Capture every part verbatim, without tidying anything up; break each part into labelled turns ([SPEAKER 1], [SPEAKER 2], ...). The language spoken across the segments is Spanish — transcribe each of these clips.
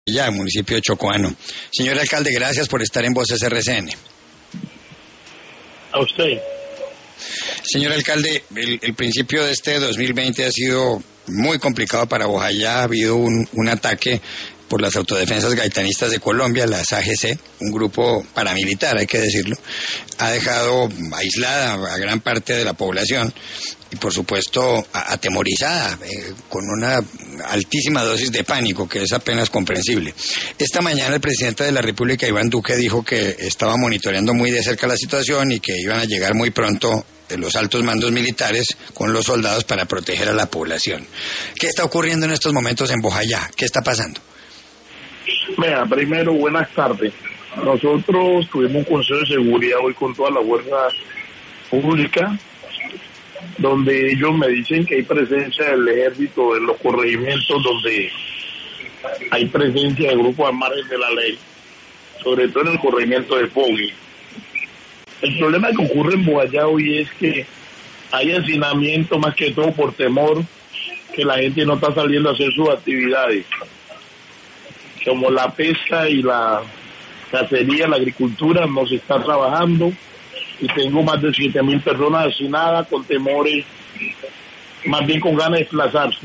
[SPEAKER 1] Ya, municipio de Chocoano. Señor alcalde, gracias por estar en Voces R C N.
[SPEAKER 2] A usted.
[SPEAKER 1] Señor alcalde, el, el principio de este dos mil veinte ha sido muy complicado para Bojayá. Ha habido un, un ataque por las autodefensas gaitanistas de Colombia, las A G C, un grupo paramilitar, hay que decirlo, ha dejado aislada a gran parte de la población y, por supuesto, atemorizada, eh, con una altísima dosis de pánico, que es apenas comprensible. Esta mañana el presidente de la República, Iván Duque, dijo que estaba monitoreando muy de cerca la situación y que iban a llegar muy pronto los altos mandos militares con los soldados para proteger a la población. ¿Qué está ocurriendo en estos momentos en Bojayá? ¿Qué está pasando?
[SPEAKER 2] Mira, primero, buenas tardes. Nosotros tuvimos un consejo de seguridad hoy con toda la fuerza pública, donde ellos me dicen que hay presencia del ejército en los corregimientos donde hay presencia de grupos al margen de la ley, sobre todo en el corregimiento de Pogui. El problema que ocurre en Bojayá hoy es que hay hacinamiento, más que todo por temor que la gente no está saliendo a hacer sus actividades, como la pesca y la cacería, la agricultura no se está trabajando, y tengo más de siete mil personas hacinadas con temores, más bien con ganas de desplazarse.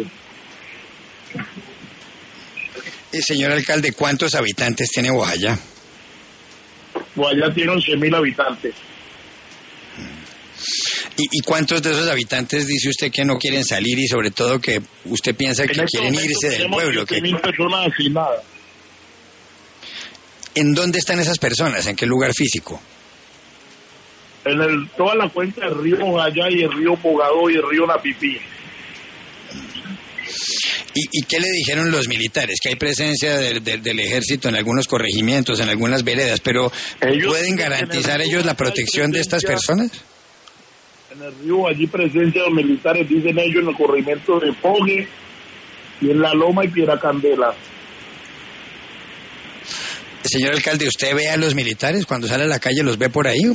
[SPEAKER 1] Eh, señor alcalde, ¿cuántos habitantes tiene Bojayá?
[SPEAKER 2] Bojayá tiene once mil habitantes.
[SPEAKER 1] ¿Y, ¿Y cuántos de esos habitantes dice usted que no quieren salir y sobre todo que usted piensa que quieren irse del pueblo?
[SPEAKER 2] siete mil personas hacinadas.
[SPEAKER 1] ¿En dónde están esas personas? ¿En qué lugar físico?
[SPEAKER 2] En el, toda la cuenca del río Bojayá y el río Pogadó y el río Napipí.
[SPEAKER 1] ¿Y, ¿Y qué le dijeron los militares? Que hay presencia de, de, del ejército en algunos corregimientos, en algunas veredas, pero ellos, ¿pueden garantizar ellos la protección de estas personas?
[SPEAKER 2] En el río, allí presencia de los militares, dicen ellos, en el corregimiento de Pogue y en La Loma y Piedra Candela.
[SPEAKER 1] Señor alcalde, ¿usted ve a los militares cuando sale a la calle? ¿Los ve por ahí?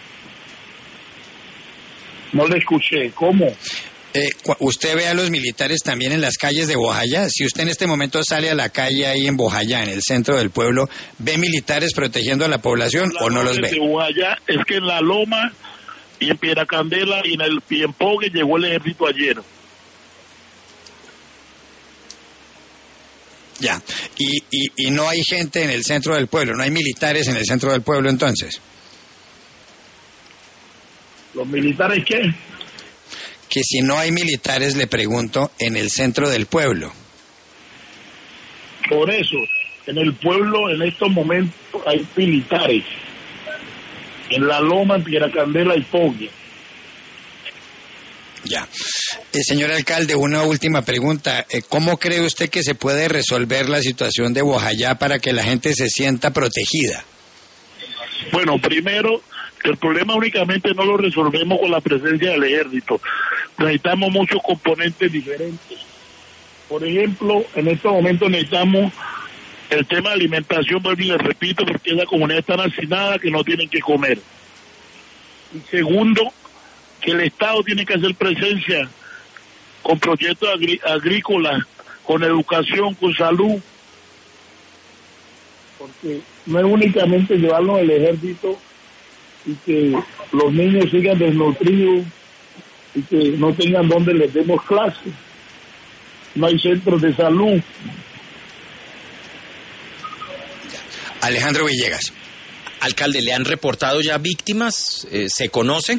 [SPEAKER 2] No le escuché. ¿Cómo?
[SPEAKER 1] Eh, ¿Usted ve a los militares también en las calles de Bojayá? Si usted en este momento sale a la calle ahí en Bojayá, en el centro del pueblo, ¿ve militares protegiendo a la población la o no los ve?
[SPEAKER 2] De Bojayá es que en La Loma y en Piedra Candela y en el y en Pogue llegó el ejército ayer.
[SPEAKER 1] Ya, y, y, y no hay gente en el centro del pueblo, no hay militares en el centro del pueblo entonces.
[SPEAKER 2] ¿Los militares qué?
[SPEAKER 1] Que si no hay militares, le pregunto, en el centro del pueblo.
[SPEAKER 2] Por eso, en el pueblo en estos momentos hay militares. En La Loma, en Piedra Candela y Pogue.
[SPEAKER 1] Ya. Eh, señor alcalde, una última pregunta. Eh, ¿Cómo cree usted que se puede resolver la situación de Bojayá para que la gente se sienta protegida?
[SPEAKER 2] Bueno, primero, el problema únicamente no lo resolvemos con la presencia del ejército. Necesitamos muchos componentes diferentes. Por ejemplo, en estos momentos necesitamos el tema de alimentación, vuelvo y les repito, porque esa comunidad está hacinada que no tienen que comer. Y segundo, que el Estado tiene que hacer presencia con proyectos agrí- agrícolas, con educación, con salud, porque no es únicamente llevarlo al ejército y que los niños sigan desnutridos y que no tengan donde les demos clases. No hay centros de salud.
[SPEAKER 1] Alejandro Villegas.
[SPEAKER 3] Alcalde, ¿le han reportado ya víctimas? Eh, ¿Se conoce?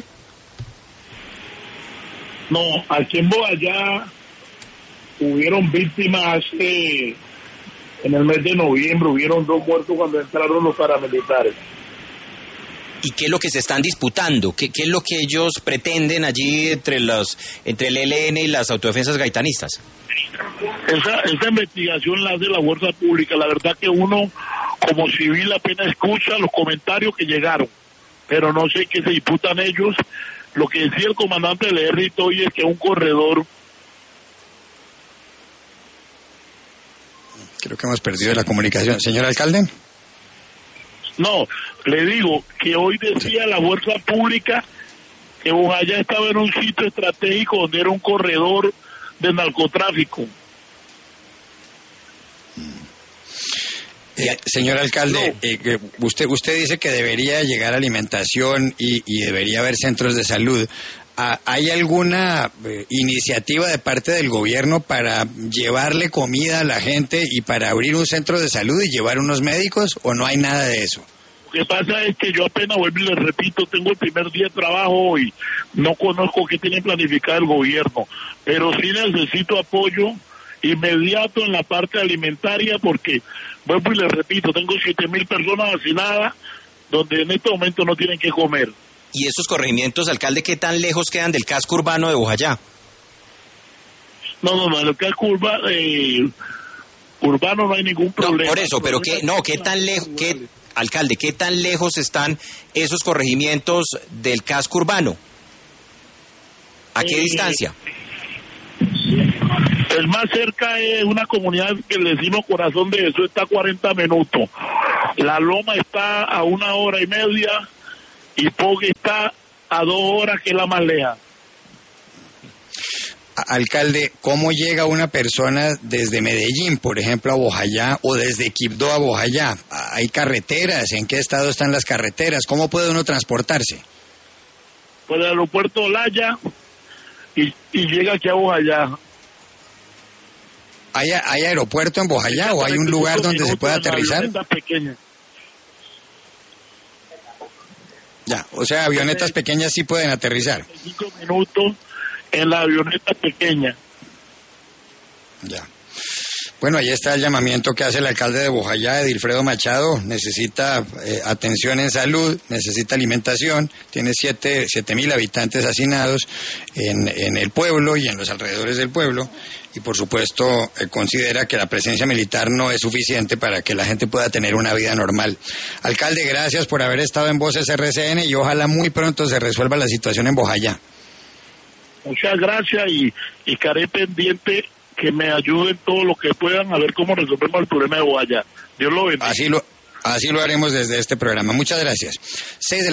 [SPEAKER 2] No, aquí en Bojayá hubieron víctimas hace, en el mes de noviembre, hubieron dos muertos cuando entraron los paramilitares.
[SPEAKER 3] ¿Y qué es lo que se están disputando? ¿Qué, qué es lo que ellos pretenden allí entre los entre el E L N y las autodefensas gaitanistas?
[SPEAKER 2] Esa, esa investigación la hace la fuerza pública. La verdad que uno, como civil, apenas escucha los comentarios que llegaron, pero no sé qué se disputan ellos. Lo que decía el comandante del ejército hoy es que un corredor...
[SPEAKER 1] Creo que hemos perdido la comunicación. Señor alcalde.
[SPEAKER 2] No, le digo que hoy decía la fuerza pública que Bojayá estaba en un sitio estratégico donde era un corredor de narcotráfico.
[SPEAKER 1] Eh, señor alcalde,
[SPEAKER 2] no.
[SPEAKER 1] eh, usted usted dice que debería llegar alimentación y, y debería haber centros de salud. ¿Hay alguna eh, iniciativa de parte del gobierno para llevarle comida a la gente y para abrir un centro de salud y llevar unos médicos, o no hay nada de eso?
[SPEAKER 2] Lo que pasa es que yo apenas vuelvo y les repito, tengo el primer día de trabajo y no conozco qué tiene planificado el gobierno, pero sí necesito apoyo inmediato en la parte alimentaria, porque vuelvo y les repito, tengo siete mil personas hacinadas donde en este momento no tienen que comer.
[SPEAKER 3] ¿Y esos corregimientos, alcalde, qué tan lejos quedan del casco urbano de Bojayá?
[SPEAKER 2] No, no, no, en el casco urba, eh, urbano no hay ningún problema.
[SPEAKER 3] No, por eso, pero qué, no, qué tan lejos, qué, alcalde, qué tan lejos están esos corregimientos del casco urbano. ¿A qué
[SPEAKER 2] eh,
[SPEAKER 3] distancia?
[SPEAKER 2] El más cerca es una comunidad que le decimos Corazón de Jesús, está a cuarenta minutos. La Loma está a una hora y media y Pogue está a dos horas, que es la más lejana.
[SPEAKER 1] Alcalde, ¿cómo llega una persona desde Medellín, por ejemplo, a Bojayá, o desde Quibdó a Bojayá? ¿Hay carreteras? ¿En qué estado están las carreteras? ¿Cómo puede uno transportarse?
[SPEAKER 2] Por el aeropuerto Olaya y, y llega aquí a Bojayá.
[SPEAKER 1] ¿Hay, ¿Hay aeropuerto en Bojayá o hay un lugar donde se pueda aterrizar? Ya, o sea, avionetas pequeñas sí pueden aterrizar.
[SPEAKER 2] Cinco minutos en la avioneta pequeña.
[SPEAKER 1] Ya. Bueno, ahí está el llamamiento que hace el alcalde de Bojayá, Edilfredo Machado. Necesita eh, atención en salud, necesita alimentación, tiene siete, siete mil habitantes hacinados en, en el pueblo y en los alrededores del pueblo, y por supuesto eh, considera que la presencia militar no es suficiente para que la gente pueda tener una vida normal. Alcalde, gracias por haber estado en Voces R C N y ojalá muy pronto se resuelva la situación en Bojayá.
[SPEAKER 2] Muchas gracias y, y estaré pendiente que me ayuden todo lo que puedan a ver cómo resolvemos el problema de Bojayá. Dios lo bendiga.
[SPEAKER 1] Así lo, así lo haremos desde este programa. Muchas gracias. Seis de la